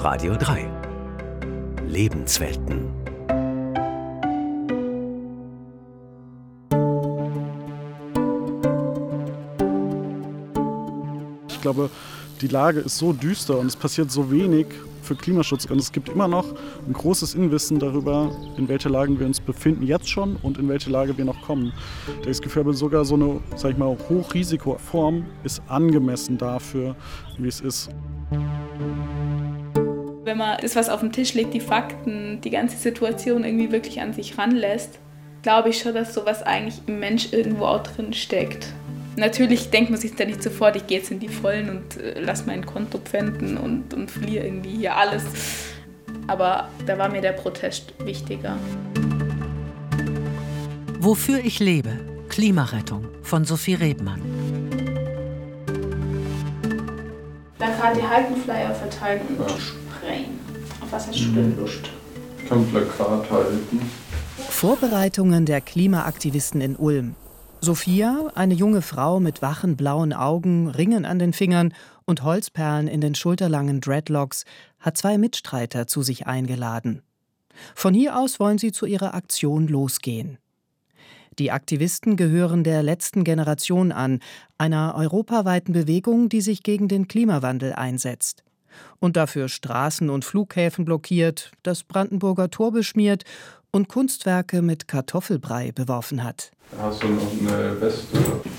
Radio 3 Lebenswelten. Ich glaube, die Lage ist so düster und es passiert so wenig für Klimaschutz. Und es gibt immer noch ein großes Unwissen darüber, in welcher Lage wir uns befinden, jetzt schon, und in welche Lage wir noch kommen. Das Gefühl, aber sogar so eine, sag ich mal, Hochrisikoform ist angemessen dafür, wie es ist. Wenn man das, was auf den Tisch legt, die Fakten, die ganze Situation irgendwie wirklich an sich ranlässt, glaube ich schon, dass sowas eigentlich im Mensch irgendwo auch drin steckt. Natürlich denkt man sich da nicht sofort, ich gehe jetzt in die Vollen und lass mein Konto pfänden und verliere irgendwie hier alles. Aber da war mir der Protest wichtiger. Wofür ich lebe. Klimarettung von Sophie Rebmann. Plakate halten, Flyer verteilen und sprayen. Auf was hast du denn Lust? Ich kann Plakat halten. Vorbereitungen der Klimaaktivisten in Ulm. Sophia, eine junge Frau mit wachen blauen Augen, Ringen an den Fingern und Holzperlen in den schulterlangen Dreadlocks, hat 2 Mitstreiter zu sich eingeladen. Von hier aus wollen sie zu ihrer Aktion losgehen. Die Aktivisten gehören der letzten Generation an, einer europaweiten Bewegung, die sich gegen den Klimawandel einsetzt und dafür Straßen und Flughäfen blockiert, das Brandenburger Tor beschmiert und Kunstwerke mit Kartoffelbrei beworfen hat. Hast du noch eine Weste?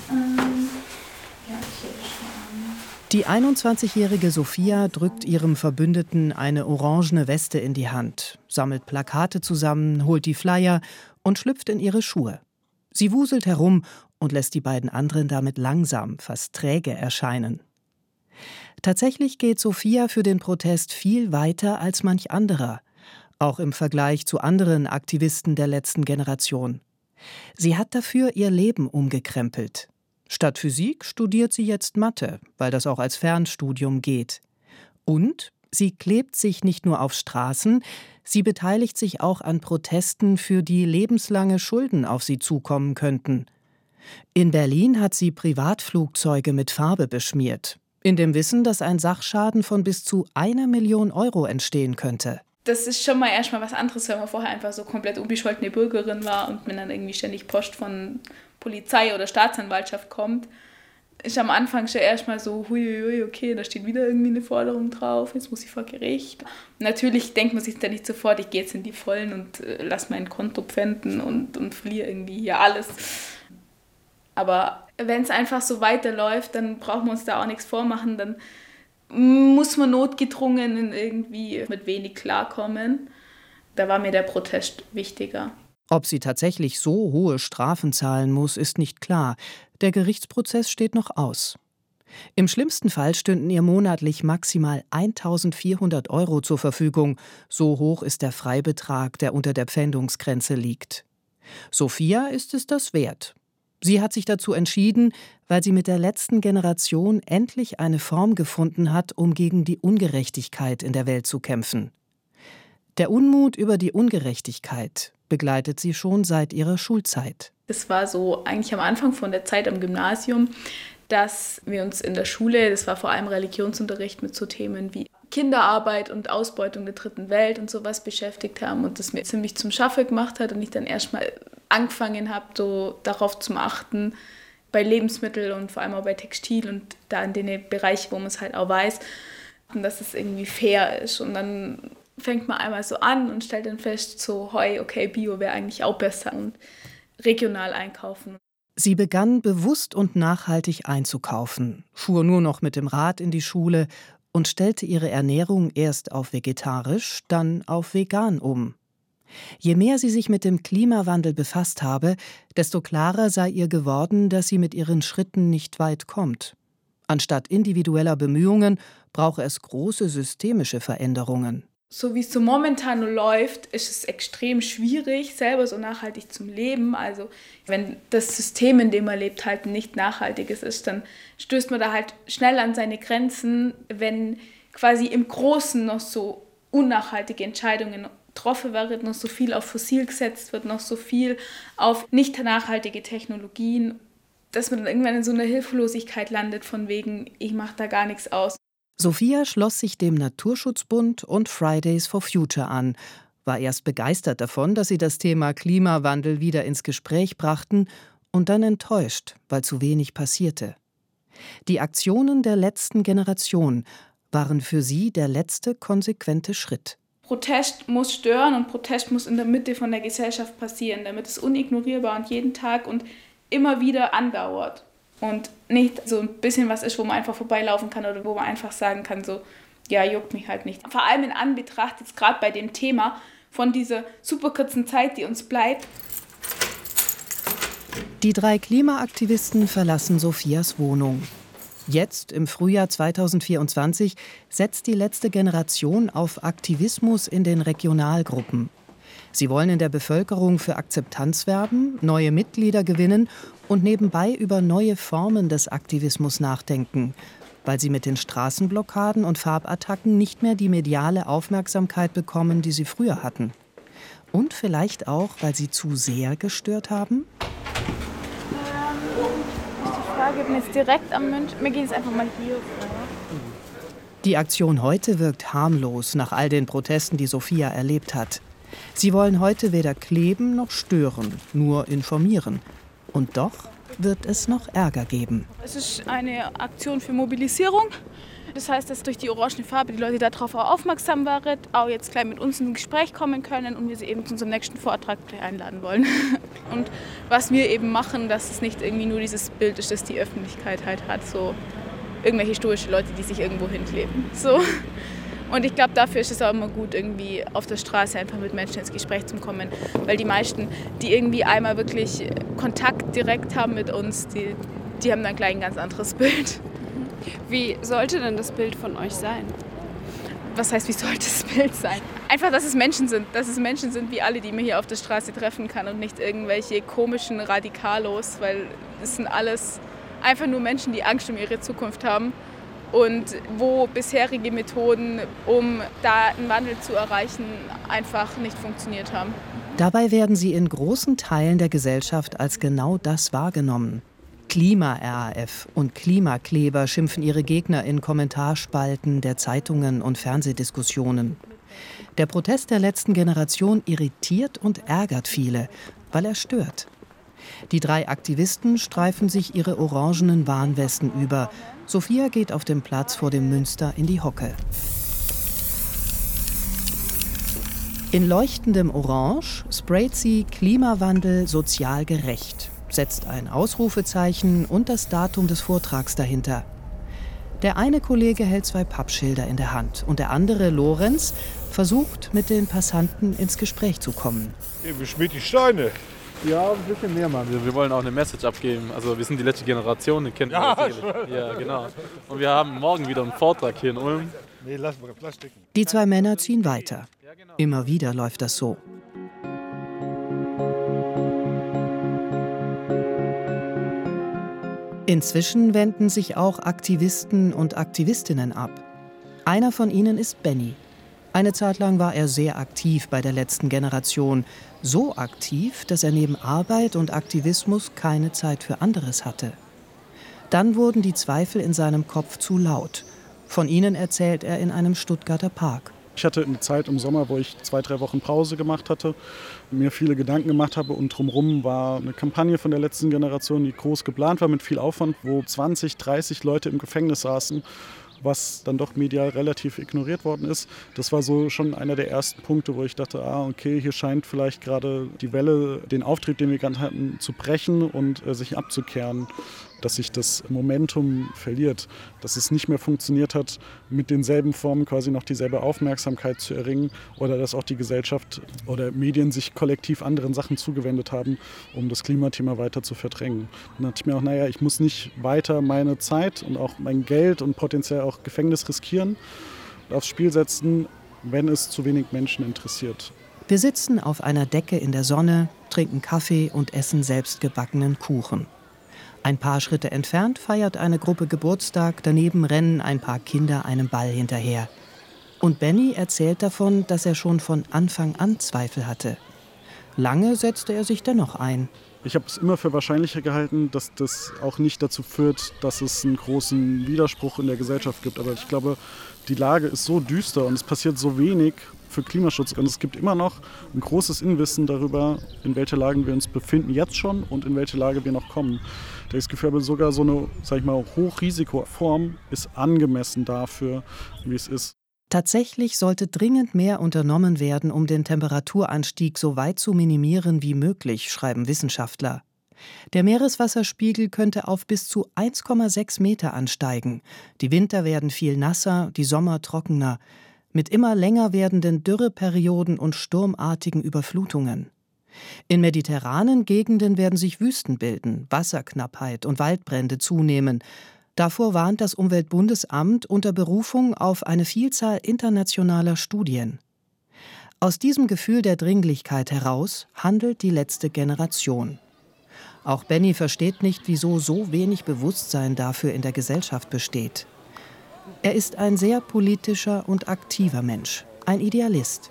Ja, hier schon. Die 21-jährige Sophia drückt ihrem Verbündeten eine orangene Weste in die Hand, sammelt Plakate zusammen, holt die Flyer und schlüpft in ihre Schuhe. Sie wuselt herum und lässt die beiden anderen damit langsam, fast träge erscheinen. Tatsächlich geht Sophia für den Protest viel weiter als manch anderer, auch im Vergleich zu anderen Aktivisten der letzten Generation. Sie hat dafür ihr Leben umgekrempelt. Statt Physik studiert sie jetzt Mathe, weil das auch als Fernstudium geht. Und sie klebt sich nicht nur auf Straßen, sie beteiligt sich auch an Protesten, für die lebenslange Schulden auf sie zukommen könnten. In Berlin hat sie Privatflugzeuge mit Farbe beschmiert, in dem Wissen, dass ein Sachschaden von bis zu 1 Million Euro entstehen könnte. Das ist schon mal erstmal was anderes, wenn man vorher einfach so komplett unbescholtene Bürgerin war und wenn dann irgendwie ständig Post von Polizei oder Staatsanwaltschaft kommt. Ist am Anfang schon erstmal so, huiuiui, okay, da steht wieder irgendwie eine Forderung drauf, jetzt muss ich vor Gericht. Natürlich denkt man sich da nicht sofort, ich gehe jetzt in die Vollen und lass mein Konto pfänden und verliere irgendwie hier alles. Aber wenn es einfach so weiterläuft, dann brauchen wir uns da auch nichts vormachen, dann muss man notgedrungen irgendwie mit wenig klarkommen. Da war mir der Protest wichtiger. Ob sie tatsächlich so hohe Strafen zahlen muss, ist nicht klar. Der Gerichtsprozess steht noch aus. Im schlimmsten Fall stünden ihr monatlich maximal 1.400 Euro zur Verfügung. So hoch ist der Freibetrag, der unter der Pfändungsgrenze liegt. Sophia ist es das wert. Sie hat sich dazu entschieden, weil sie mit der letzten Generation endlich eine Form gefunden hat, um gegen die Ungerechtigkeit in der Welt zu kämpfen. Der Unmut über die Ungerechtigkeit begleitet sie schon seit ihrer Schulzeit. Das war so eigentlich am Anfang von der Zeit am Gymnasium, dass wir uns in der Schule, das war vor allem Religionsunterricht, mit so Themen wie Kinderarbeit und Ausbeutung der dritten Welt und sowas beschäftigt haben und das mir ziemlich zum Schaffen gemacht hat und ich dann erstmal angefangen habe, so darauf zu achten, bei Lebensmitteln und vor allem auch bei Textil und da in den Bereichen, wo man es halt auch weiß, dass es irgendwie fair ist. Und dann fängt man einmal so an und stellt dann fest, so, hey, okay, Bio wäre eigentlich auch besser und regional einkaufen. Sie begann bewusst und nachhaltig einzukaufen, fuhr nur noch mit dem Rad in die Schule und stellte ihre Ernährung erst auf vegetarisch, dann auf vegan um. Je mehr sie sich mit dem Klimawandel befasst habe, desto klarer sei ihr geworden, dass sie mit ihren Schritten nicht weit kommt. Anstatt individueller Bemühungen brauche es große systemische Veränderungen. So wie es so momentan nur läuft, ist es extrem schwierig, selber so nachhaltig zu leben. Also wenn das System, in dem man lebt, halt nicht nachhaltiges ist, dann stößt man da halt schnell an seine Grenzen, wenn quasi im Großen noch so unnachhaltige Entscheidungen getroffen wird, noch so viel auf Fossil gesetzt wird, noch so viel auf nicht nachhaltige Technologien, dass man dann irgendwann in so einer Hilflosigkeit landet von wegen, ich mache da gar nichts aus. Sophia schloss sich dem Naturschutzbund und Fridays for Future an, war erst begeistert davon, dass sie das Thema Klimawandel wieder ins Gespräch brachten, und dann enttäuscht, weil zu wenig passierte. Die Aktionen der letzten Generation waren für sie der letzte konsequente Schritt. Protest muss stören und Protest muss in der Mitte von der Gesellschaft passieren, damit es unignorierbar und jeden Tag und immer wieder andauert. Und nicht so ein bisschen was ist, wo man einfach vorbeilaufen kann oder wo man einfach sagen kann, so, ja, juckt mich halt nicht. Vor allem in Anbetracht, jetzt gerade bei dem Thema, von dieser super kurzen Zeit, die uns bleibt. Die 3 Klimaaktivisten verlassen Sophias Wohnung. Jetzt, im Frühjahr 2024, setzt die letzte Generation auf Aktivismus in den Regionalgruppen. Sie wollen in der Bevölkerung für Akzeptanz werben, neue Mitglieder gewinnen und nebenbei über neue Formen des Aktivismus nachdenken, weil sie mit den Straßenblockaden und Farbattacken nicht mehr die mediale Aufmerksamkeit bekommen, die sie früher hatten. Und vielleicht auch, weil sie zu sehr gestört haben? Die Frage, ich bin jetzt direkt am München. Wir gehen jetzt einfach mal hier vor. Die Aktion heute wirkt harmlos nach all den Protesten, die Sophia erlebt hat. Sie wollen heute weder kleben noch stören, nur informieren. Und doch wird es noch Ärger geben. Es ist eine Aktion für Mobilisierung. Das heißt, dass durch die orangene Farbe die Leute darauf auch aufmerksam waren, auch jetzt gleich mit uns ins Gespräch kommen können und wir sie eben zu unserem nächsten Vortrag einladen wollen. Und was wir eben machen, dass es nicht irgendwie nur dieses Bild ist, das die Öffentlichkeit halt hat, so irgendwelche historische Leute, die sich irgendwo hinkleben. So. Und ich glaube, dafür ist es auch immer gut, irgendwie auf der Straße einfach mit Menschen ins Gespräch zu kommen. Weil die meisten, die irgendwie einmal wirklich Kontakt direkt haben mit uns, die haben dann gleich ein ganz anderes Bild. Wie sollte denn das Bild von euch sein? Was heißt, wie sollte das Bild sein? Einfach, dass es Menschen sind. Dass es Menschen sind wie alle, die man hier auf der Straße treffen kann und nicht irgendwelche komischen Radikalos, weil es sind alles einfach nur Menschen, die Angst um ihre Zukunft haben. Und wo bisherige Methoden, um da einen Wandel zu erreichen, einfach nicht funktioniert haben. Dabei werden sie in großen Teilen der Gesellschaft als genau das wahrgenommen. Klima-RAF und Klimakleber schimpfen ihre Gegner in Kommentarspalten der Zeitungen und Fernsehdiskussionen. Der Protest der letzten Generation irritiert und ärgert viele, weil er stört. Die 3 Aktivisten streifen sich ihre orangenen Warnwesten über. Sophia geht auf dem Platz vor dem Münster in die Hocke. In leuchtendem Orange sprayt sie Klimawandel sozial gerecht, setzt ein Ausrufezeichen und das Datum des Vortrags dahinter. Der eine Kollege hält 2 Pappschilder in der Hand und der andere, Lorenz, versucht, mit den Passanten ins Gespräch zu kommen. Hey, wie schmiert die Steine? Ja, ein bisschen mehr, Mann. Wir wollen auch eine Message abgeben. Also wir sind die letzte Generation, die kennt ihr sicherlich. Ja, genau. Und wir haben morgen wieder einen Vortrag hier in Ulm. Nee, lass mal Plastik. Die 2 Männer ziehen weiter. Immer wieder läuft das so. Inzwischen wenden sich auch Aktivisten und Aktivistinnen ab. Einer von ihnen ist Benny. Eine Zeit lang war er sehr aktiv bei der letzten Generation. So aktiv, dass er neben Arbeit und Aktivismus keine Zeit für anderes hatte. Dann wurden die Zweifel in seinem Kopf zu laut. Von ihnen erzählt er in einem Stuttgarter Park. Ich hatte eine Zeit im Sommer, wo ich 2-3 Wochen Pause gemacht hatte, mir viele Gedanken gemacht habe und drumherum war eine Kampagne von der letzten Generation, die groß geplant war mit viel Aufwand, wo 20, 30 Leute im Gefängnis saßen, was dann doch medial relativ ignoriert worden ist. Das war so schon einer der ersten Punkte, wo ich dachte, okay, hier scheint vielleicht gerade die Welle, den Auftrieb, den wir gerade hatten, zu brechen und sich abzukehren, dass sich das Momentum verliert, dass es nicht mehr funktioniert hat, mit denselben Formen quasi noch dieselbe Aufmerksamkeit zu erringen oder dass auch die Gesellschaft oder Medien sich kollektiv anderen Sachen zugewendet haben, um das Klimathema weiter zu verdrängen. Dann dachte ich mir auch, ich muss nicht weiter meine Zeit und auch mein Geld und potenziell auch Gefängnis riskieren und aufs Spiel setzen, wenn es zu wenig Menschen interessiert. Wir sitzen auf einer Decke in der Sonne, trinken Kaffee und essen selbstgebackenen Kuchen. Ein paar Schritte entfernt feiert eine Gruppe Geburtstag, daneben rennen ein paar Kinder einem Ball hinterher. Und Benny erzählt davon, dass er schon von Anfang an Zweifel hatte. Lange setzte er sich dennoch ein. Ich habe es immer für wahrscheinlicher gehalten, dass das auch nicht dazu führt, dass es einen großen Widerspruch in der Gesellschaft gibt. Aber ich glaube, die Lage ist so düster und es passiert so wenig für Klimaschutz. Und es gibt immer noch ein großes Unwissen darüber, in welcher Lage wir uns befinden, jetzt schon, und in welche Lage wir noch kommen. Da ich das Gefühl habe, sogar so eine, sag ich mal, Hochrisikoform ist angemessen dafür, wie es ist. Tatsächlich sollte dringend mehr unternommen werden, um den Temperaturanstieg so weit zu minimieren wie möglich, schreiben Wissenschaftler. Der Meereswasserspiegel könnte auf bis zu 1,6 Meter ansteigen. Die Winter werden viel nasser, die Sommer trockener, mit immer länger werdenden Dürreperioden und sturmartigen Überflutungen. In mediterranen Gegenden werden sich Wüsten bilden, Wasserknappheit und Waldbrände zunehmen. Davor warnt das Umweltbundesamt unter Berufung auf eine Vielzahl internationaler Studien. Aus diesem Gefühl der Dringlichkeit heraus handelt die letzte Generation. Auch Benny versteht nicht, wieso so wenig Bewusstsein dafür in der Gesellschaft besteht. Er ist ein sehr politischer und aktiver Mensch, ein Idealist.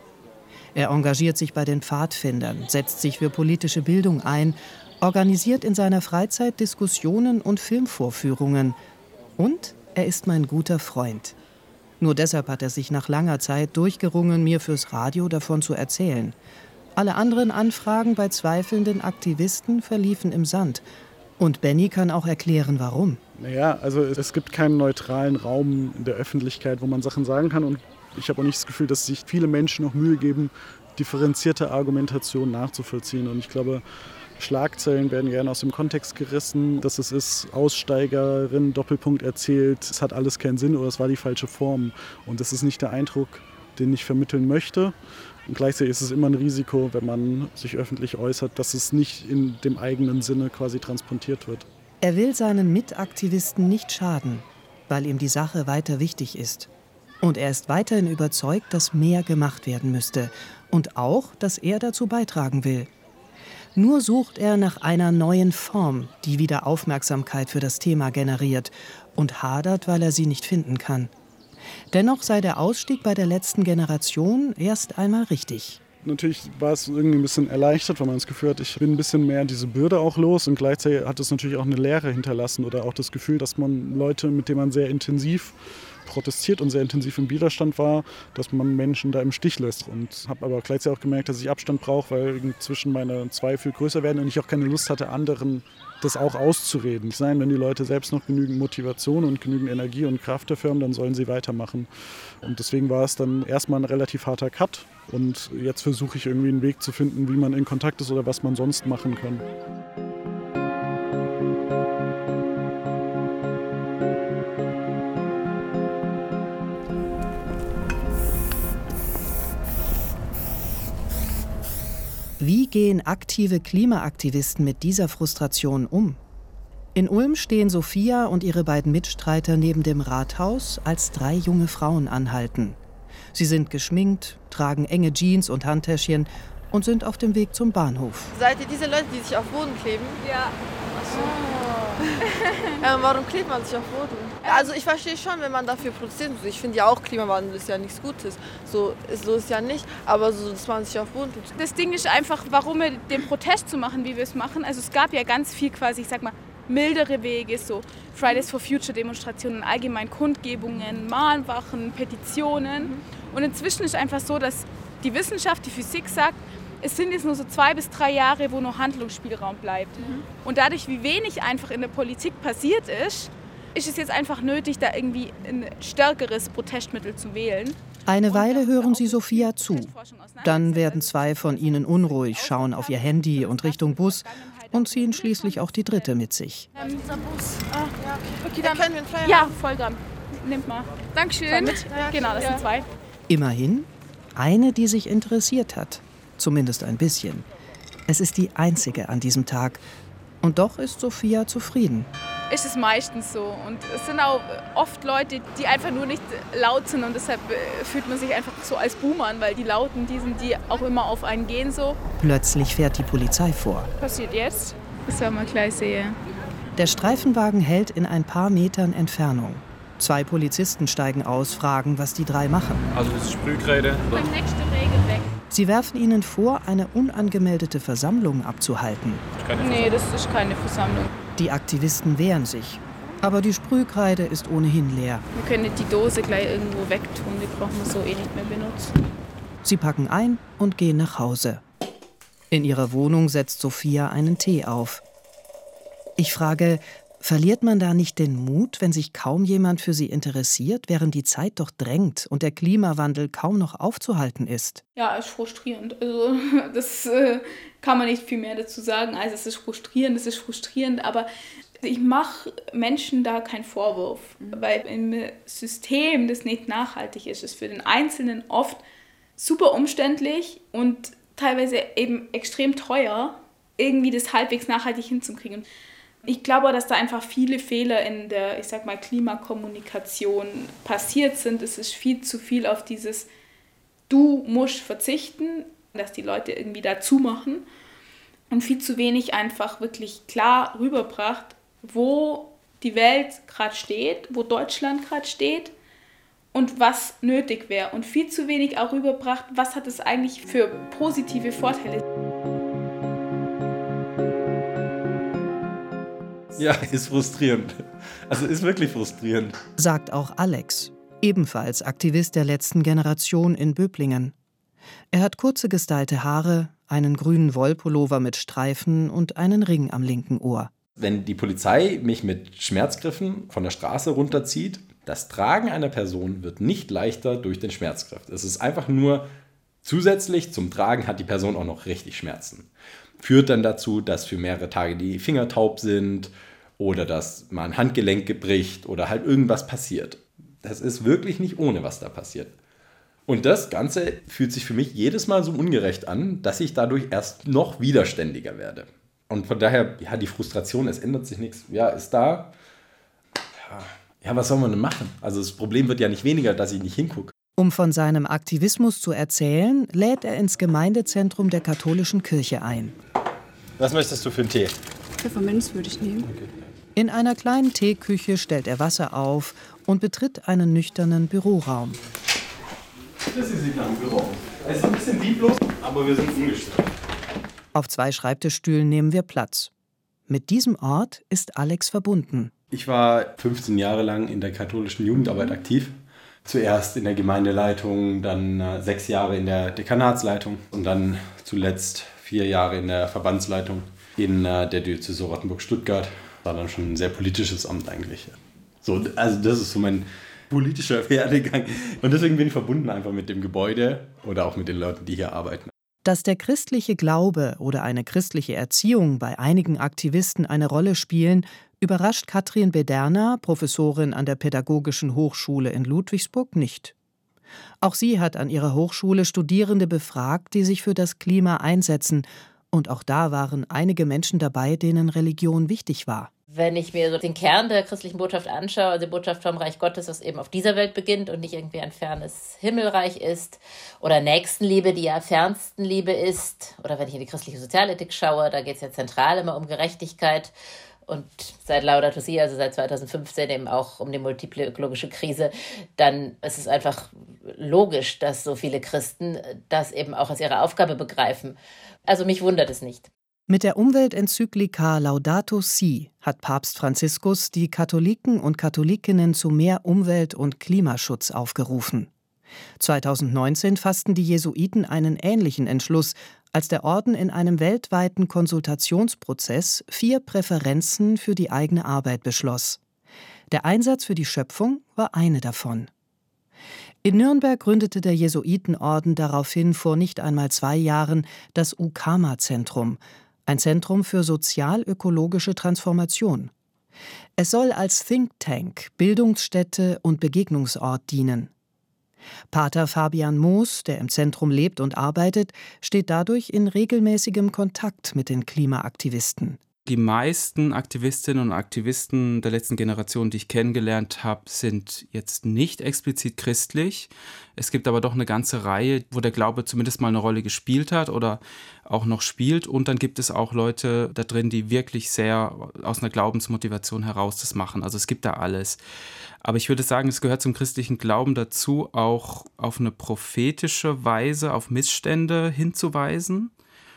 Er engagiert sich bei den Pfadfindern, setzt sich für politische Bildung ein, organisiert in seiner Freizeit Diskussionen und Filmvorführungen. Und er ist mein guter Freund. Nur deshalb hat er sich nach langer Zeit durchgerungen, mir fürs Radio davon zu erzählen. Alle anderen Anfragen bei zweifelnden Aktivisten verliefen im Sand. Und Benny kann auch erklären, warum. Naja, also es gibt keinen neutralen Raum in der Öffentlichkeit, wo man Sachen sagen kann. Und ich habe auch nicht das Gefühl, dass sich viele Menschen noch Mühe geben, differenzierte Argumentation nachzuvollziehen. Und ich glaube, Schlagzeilen werden gerne aus dem Kontext gerissen, dass es ist, Aussteigerin, Doppelpunkt erzählt, es hat alles keinen Sinn oder es war die falsche Form. Und das ist nicht der Eindruck, den ich vermitteln möchte. Und gleichzeitig ist es immer ein Risiko, wenn man sich öffentlich äußert, dass es nicht in dem eigenen Sinne quasi transportiert wird. Er will seinen Mitaktivisten nicht schaden, weil ihm die Sache weiter wichtig ist. Und er ist weiterhin überzeugt, dass mehr gemacht werden müsste. Und auch, dass er dazu beitragen will. Nur sucht er nach einer neuen Form, die wieder Aufmerksamkeit für das Thema generiert und hadert, weil er sie nicht finden kann. Dennoch sei der Ausstieg bei der letzten Generation erst einmal richtig. Natürlich war es irgendwie ein bisschen erleichtert, weil man das Gefühl hat, ich bin ein bisschen mehr diese Bürde auch los, und gleichzeitig hat es natürlich auch eine Leere hinterlassen oder auch das Gefühl, dass man Leute, mit denen man sehr intensiv protestiert und sehr intensiv im Widerstand war, dass man Menschen da im Stich lässt. Und habe aber gleichzeitig auch gemerkt, dass ich Abstand brauche, weil inzwischen meine Zweifel größer werden und ich auch keine Lust hatte, anderen das auch auszureden. Wenn die Leute selbst noch genügend Motivation und genügend Energie und Kraft dafür haben, dann sollen sie weitermachen. Und deswegen war es dann erstmal ein relativ harter Cut. Und jetzt versuche ich irgendwie einen Weg zu finden, wie man in Kontakt ist oder was man sonst machen kann. Wie gehen aktive Klimaaktivisten mit dieser Frustration um? In Ulm stehen Sophia und ihre beiden Mitstreiter neben dem Rathaus, als 3 junge Frauen anhalten. Sie sind geschminkt, tragen enge Jeans und Handtäschchen und sind auf dem Weg zum Bahnhof. Seid ihr diese Leute, die sich auf Boden kleben? Ja. Warum klebt man sich auf Boden? Also ich verstehe schon, wenn man dafür protestiert. Ich finde ja auch, Klimawandel ist ja nichts Gutes. So ist ja nicht, aber so, dass man sich auf Boden tut. Das Ding ist einfach, warum wir den Protest so machen, wie wir es machen. Also es gab ja ganz viel quasi, ich sag mal, mildere Wege, so Fridays for Future Demonstrationen, allgemein Kundgebungen, Mahnwachen, Petitionen. Und inzwischen ist einfach so, dass die Wissenschaft, die Physik sagt, es sind jetzt nur so 2 bis 3 Jahre, wo noch Handlungsspielraum bleibt. Und dadurch, wie wenig einfach in der Politik passiert ist es jetzt einfach nötig, da irgendwie ein stärkeres Protestmittel zu wählen. Eine Weile hören sie Sophia zu. Dann werden 2 von ihnen unruhig, schauen auf ihr Handy und Richtung Bus und ziehen schließlich auch die dritte mit sich. Unser Bus. Okay, dann können wir einen Flyer Ja, haben. voll dran. Nehmt mal. Dankeschön. Genau, das sind 2. Immerhin eine, die sich interessiert hat. Zumindest ein bisschen. Es ist die einzige an diesem Tag. Und doch ist Sophia zufrieden. Ist es meistens so. Und es sind auch oft Leute, die einfach nur nicht laut sind. Und deshalb fühlt man sich einfach so als Boomer an, weil die Lauten, die auch immer auf einen gehen so. Plötzlich fährt die Polizei vor. Was passiert jetzt? Das werden wir gleich sehen. Der Streifenwagen hält in ein paar Metern Entfernung. 2 Polizisten steigen aus, fragen, was die 3 machen. Also das ist Sprühkreide. Beim nächsten Regen weg. Sie werfen ihnen vor, eine unangemeldete Versammlung abzuhalten. Nee, das ist keine Versammlung. Die Aktivisten wehren sich. Aber die Sprühkreide ist ohnehin leer. Wir können die Dose gleich irgendwo wegtun, die brauchen wir so eh nicht mehr benutzen. Sie packen ein und gehen nach Hause. In ihrer Wohnung setzt Sophia einen Tee auf. Ich frage, verliert man da nicht den Mut, wenn sich kaum jemand für sie interessiert, während die Zeit doch drängt und der Klimawandel kaum noch aufzuhalten ist? Ja, ist frustrierend. Also das kann man nicht viel mehr dazu sagen. Also es ist frustrierend, aber ich mache Menschen da keinen Vorwurf, weil im System, das nicht nachhaltig ist, ist für den Einzelnen oft super umständlich und teilweise eben extrem teuer, irgendwie das halbwegs nachhaltig hinzukriegen. Ich glaube, dass da einfach viele Fehler in der, Klimakommunikation passiert sind. Es ist viel zu viel auf dieses Du musst verzichten, dass die Leute irgendwie dazu machen und viel zu wenig einfach wirklich klar rüberbracht, wo die Welt gerade steht, wo Deutschland gerade steht und was nötig wäre. Und viel zu wenig auch rüberbracht, was hat es eigentlich für positive Vorteile. Ja, ist frustrierend. Also ist wirklich frustrierend. Sagt auch Alex, ebenfalls Aktivist der letzten Generation in Böblingen. Er hat kurze gestylte Haare, einen grünen Wollpullover mit Streifen und einen Ring am linken Ohr. Wenn die Polizei mich mit Schmerzgriffen von der Straße runterzieht, das Tragen einer Person wird nicht leichter durch den Schmerzgriff. Es ist einfach nur zusätzlich zum Tragen hat die Person auch noch richtig Schmerzen. Führt dann dazu, dass für mehrere Tage die Finger taub sind oder dass mal ein Handgelenk bricht oder halt irgendwas passiert. Das ist wirklich nicht ohne, was da passiert. Und das Ganze fühlt sich für mich jedes Mal so ungerecht an, dass ich dadurch erst noch widerständiger werde. Und von daher, ja, die Frustration, es ändert sich nichts, ja, ist da. Ja, was soll man denn machen? Also das Problem wird ja nicht weniger, dass ich nicht hingucke. Um von seinem Aktivismus zu erzählen, lädt er ins Gemeindezentrum der katholischen Kirche ein. Was möchtest du für einen Tee? Pfefferminz würde ich nehmen. Okay. In einer kleinen Teeküche stellt er Wasser auf und betritt einen nüchternen Büroraum. Das ist ein Büro. Es ist ein bisschen lieblos, aber wir sind umgestellt. Auf 2 Schreibtischstühlen nehmen wir Platz. Mit diesem Ort ist Alex verbunden. Ich war 15 Jahre lang in der katholischen Jugendarbeit aktiv. Zuerst in der Gemeindeleitung, dann 6 Jahre in der Dekanatsleitung und dann zuletzt 4 Jahre in der Verbandsleitung in der Diözese Rottenburg-Stuttgart. War dann schon ein sehr politisches Amt eigentlich. So, also das ist so mein politischer Werdegang. Und deswegen bin ich verbunden einfach mit dem Gebäude oder auch mit den Leuten, die hier arbeiten. Dass der christliche Glaube oder eine christliche Erziehung bei einigen Aktivisten eine Rolle spielen, überrascht Katrin Bederna, Professorin an der Pädagogischen Hochschule in Ludwigsburg, nicht. Auch sie hat an ihrer Hochschule Studierende befragt, die sich für das Klima einsetzen. Und auch da waren einige Menschen dabei, denen Religion wichtig war. Wenn ich mir so den Kern der christlichen Botschaft anschaue, also die Botschaft vom Reich Gottes, das eben auf dieser Welt beginnt und nicht irgendwie ein fernes Himmelreich ist, oder Nächstenliebe, die ja Fernstenliebe ist, oder wenn ich in die christliche Sozialethik schaue, da geht es ja zentral immer um Gerechtigkeit und seit Laudato Si, also seit 2015 eben auch um die multiple ökologische Krise, dann ist es einfach logisch, dass so viele Christen das eben auch als ihre Aufgabe begreifen. Also mich wundert es nicht. Mit der Umweltenzyklika Laudato Si hat Papst Franziskus die Katholiken und Katholikinnen zu mehr Umwelt- und Klimaschutz aufgerufen. 2019 fassten die Jesuiten einen ähnlichen Entschluss, als der Orden in einem weltweiten Konsultationsprozess 4 Präferenzen für die eigene Arbeit beschloss. Der Einsatz für die Schöpfung war eine davon. In Nürnberg gründete der Jesuitenorden daraufhin vor nicht einmal 2 Jahren das UKAMA-Zentrum, ein Zentrum für sozial-ökologische Transformation. Es soll als Think Tank, Bildungsstätte und Begegnungsort dienen. Pater Fabian Moos, der im Zentrum lebt und arbeitet, steht dadurch in regelmäßigem Kontakt mit den Klimaaktivisten. Die meisten Aktivistinnen und Aktivisten der letzten Generation, die ich kennengelernt habe, sind jetzt nicht explizit christlich. Es gibt aber doch eine ganze Reihe, wo der Glaube zumindest mal eine Rolle gespielt hat oder auch noch spielt. Und dann gibt es auch Leute da drin, die wirklich sehr aus einer Glaubensmotivation heraus das machen. Also es gibt da alles. Aber ich würde sagen, es gehört zum christlichen Glauben dazu, auch auf eine prophetische Weise auf Missstände hinzuweisen.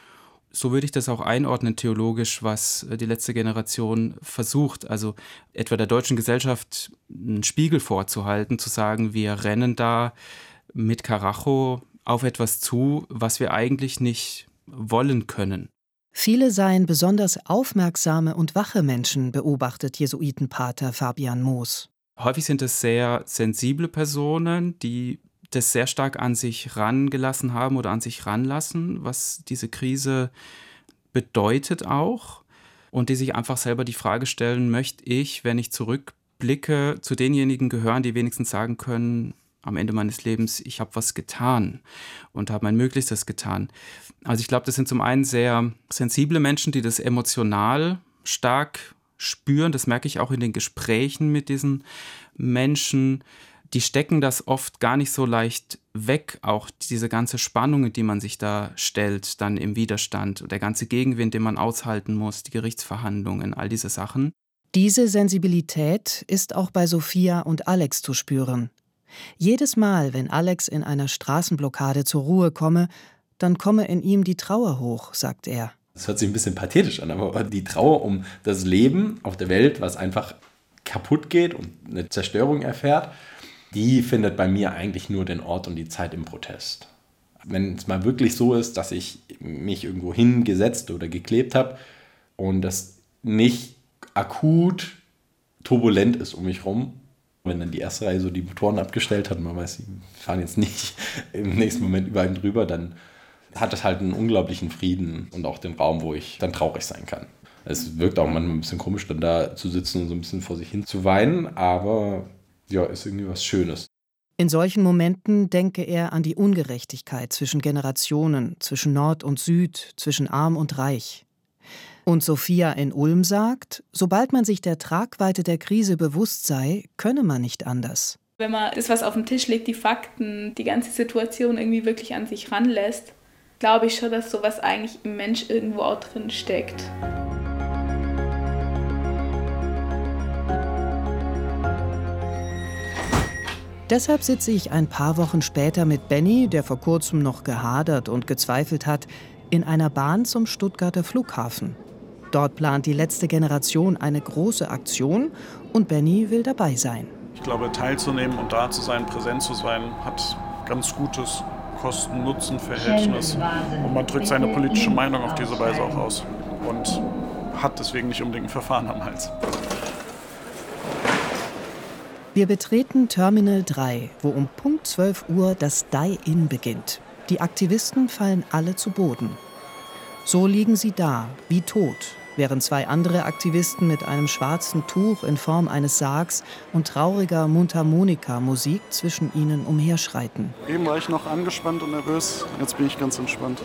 So würde ich das auch einordnen theologisch, was die letzte Generation versucht. Also etwa der deutschen Gesellschaft einen Spiegel vorzuhalten, zu sagen, wir rennen da mit Karacho auf etwas zu, was wir eigentlich nicht wollen können. Viele seien besonders aufmerksame und wache Menschen, beobachtet Jesuitenpater Fabian Moos. Häufig sind es sehr sensible Personen, die das sehr stark an sich rangelassen haben oder an sich ranlassen, was diese Krise bedeutet auch. Und die sich einfach selber die Frage stellen, möchte ich, wenn ich zurückblicke, zu denjenigen gehören, die wenigstens sagen können, am Ende meines Lebens, ich habe was getan und habe mein Möglichstes getan. Also ich glaube, das sind zum einen sehr sensible Menschen, die das emotional stark spüren. Das merke ich auch in den Gesprächen mit diesen Menschen. Die stecken das oft gar nicht so leicht weg, auch diese ganze Spannung, die man sich da stellt, dann im Widerstand, der ganze Gegenwind, den man aushalten muss, die Gerichtsverhandlungen, all diese Sachen. Diese Sensibilität ist auch bei Sophia und Alex zu spüren. Jedes Mal, wenn Alex in einer Straßenblockade zur Ruhe komme, dann komme in ihm die Trauer hoch, sagt er. Das hört sich ein bisschen pathetisch an, aber die Trauer um das Leben auf der Welt, was einfach kaputt geht und eine Zerstörung erfährt, die findet bei mir eigentlich nur den Ort und die Zeit im Protest. Wenn es mal wirklich so ist, dass ich mich irgendwo hingesetzt oder geklebt habe und das nicht akut turbulent ist um mich rum, wenn dann die erste Reihe so die Motoren abgestellt hat und man weiß, die fahren jetzt nicht im nächsten Moment über einen drüber, dann hat das halt einen unglaublichen Frieden und auch den Raum, wo ich dann traurig sein kann. Es wirkt auch manchmal ein bisschen komisch, dann da zu sitzen und so ein bisschen vor sich hin zu weinen, aber ja, ist irgendwie was Schönes. In solchen Momenten denke er an die Ungerechtigkeit zwischen Generationen, zwischen Nord und Süd, zwischen Arm und Reich. Und Sophia in Ulm sagt, sobald man sich der Tragweite der Krise bewusst sei, könne man nicht anders. Wenn man das, was auf dem Tisch liegt, die Fakten, die ganze Situation irgendwie wirklich an sich ranlässt, glaube ich schon, dass sowas eigentlich im Mensch irgendwo auch drin steckt. Deshalb sitze ich ein paar Wochen später mit Benny, der vor kurzem noch gehadert und gezweifelt hat, in einer Bahn zum Stuttgarter Flughafen. Dort plant die letzte Generation eine große Aktion und Benny will dabei sein. Ich glaube, teilzunehmen und da zu sein, präsent zu sein, hat ganz gutes Kosten-Nutzen-Verhältnis. Und man drückt seine politische Meinung auf diese Weise auch aus und hat deswegen nicht unbedingt ein Verfahren am Hals. Wir betreten Terminal 3, wo um Punkt 12 Uhr das Die-In beginnt. Die Aktivisten fallen alle zu Boden. So liegen sie da, wie tot, während zwei andere Aktivisten mit einem schwarzen Tuch in Form eines Sargs und trauriger Mundharmonika-Musik zwischen ihnen umherschreiten. Eben war ich noch angespannt und nervös, jetzt bin ich ganz entspannt.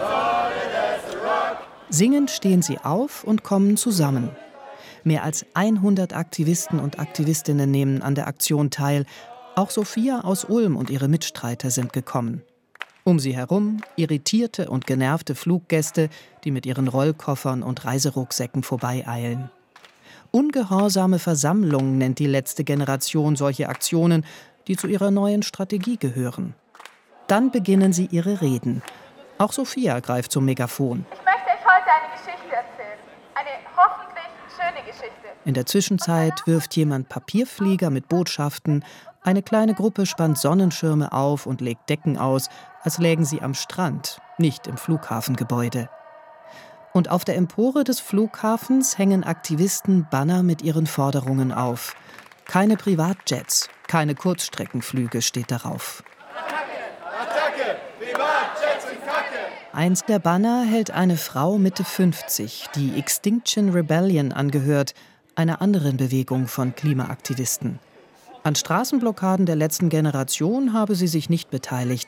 Singend stehen sie auf und kommen zusammen. Mehr als 100 Aktivisten und Aktivistinnen nehmen an der Aktion teil. Auch Sophia aus Ulm und ihre Mitstreiter sind gekommen. Um sie herum irritierte und genervte Fluggäste, die mit ihren Rollkoffern und Reiserucksäcken vorbeieilen. Ungehorsame Versammlungen nennt die letzte Generation solche Aktionen, die zu ihrer neuen Strategie gehören. Dann beginnen sie ihre Reden. Auch Sophia greift zum Megafon. Ich möchte euch heute eine Geschichte erzählen. Eine hoffentlich schöne Geschichte. In der Zwischenzeit wirft jemand Papierflieger mit Botschaften, eine kleine Gruppe spannt Sonnenschirme auf und legt Decken aus, als lägen sie am Strand, nicht im Flughafengebäude. Und auf der Empore des Flughafens hängen Aktivisten Banner mit ihren Forderungen auf. Keine Privatjets, keine Kurzstreckenflüge steht darauf. Attacke! Privatjets und Kacke! Eins der Banner hält eine Frau Mitte 50, die Extinction Rebellion angehört, einer anderen Bewegung von Klimaaktivisten. An Straßenblockaden der letzten Generation habe sie sich nicht beteiligt,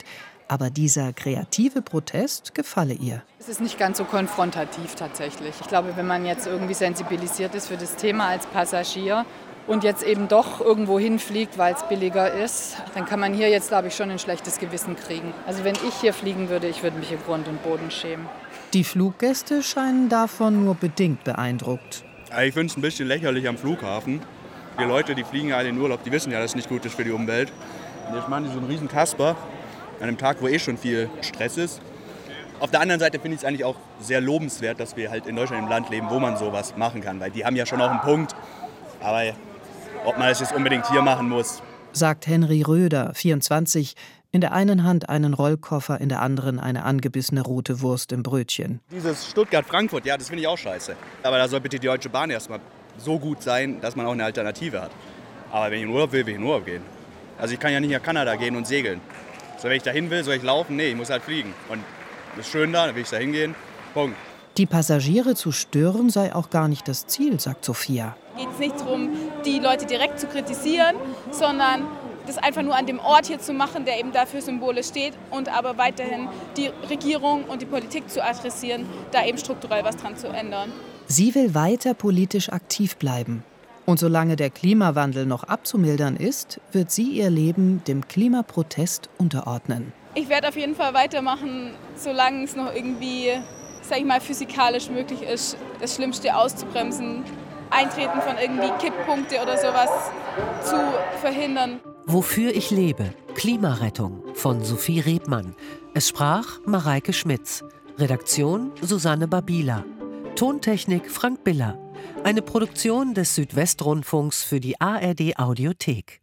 Aber dieser kreative Protest gefalle ihr. Es ist nicht ganz so konfrontativ tatsächlich. Ich glaube, wenn man jetzt irgendwie sensibilisiert ist für das Thema als Passagier und jetzt eben doch irgendwo hinfliegt, weil es billiger ist, dann kann man hier jetzt, glaube ich, schon ein schlechtes Gewissen kriegen. Also wenn ich hier fliegen würde, ich würde mich in Grund und Boden schämen. Die Fluggäste scheinen davon nur bedingt beeindruckt. Ich finde es ein bisschen lächerlich am Flughafen. Die Leute, die fliegen ja alle in Urlaub, die wissen ja, dass es nicht gut ist für die Umwelt. Und jetzt machen die so einen riesen Kasper an einem Tag, wo schon viel Stress ist. Auf der anderen Seite finde ich es eigentlich auch sehr lobenswert, dass wir halt in Deutschland im Land leben, wo man sowas machen kann. Weil die haben ja schon auch einen Punkt. Aber ob man das jetzt unbedingt hier machen muss. Sagt Henry Röder, 24, in der einen Hand einen Rollkoffer, in der anderen eine angebissene rote Wurst im Brötchen. Dieses Stuttgart-Frankfurt, ja, das finde ich auch scheiße. Aber da soll bitte die Deutsche Bahn erstmal so gut sein, dass man auch eine Alternative hat. Aber wenn ich in Urlaub will ich in Urlaub gehen. Also ich kann ja nicht nach Kanada gehen und segeln. So, wenn ich da hin will, soll ich laufen? Nee, ich muss halt fliegen. Und ist schön da, dann will ich da hingehen. Punkt. Die Passagiere zu stören sei auch gar nicht das Ziel, sagt Sophia. Es geht nicht darum, die Leute direkt zu kritisieren, sondern das einfach nur an dem Ort hier zu machen, der eben dafür symbolisch steht und aber weiterhin die Regierung und die Politik zu adressieren, da eben strukturell was dran zu ändern. Sie will weiter politisch aktiv bleiben. Und solange der Klimawandel noch abzumildern ist, wird sie ihr Leben dem Klimaprotest unterordnen. Ich werde auf jeden Fall weitermachen, solange es noch irgendwie, sag ich mal, physikalisch möglich ist, das Schlimmste auszubremsen, Eintreten von irgendwie Kipppunkte oder sowas zu verhindern. Wofür ich lebe. Klimarettung von Sophie Rebmann. Es sprach Mareike Schmitz. Redaktion Susanne Babila. Tontechnik Frank Biller. Eine Produktion des Südwestrundfunks für die ARD Audiothek.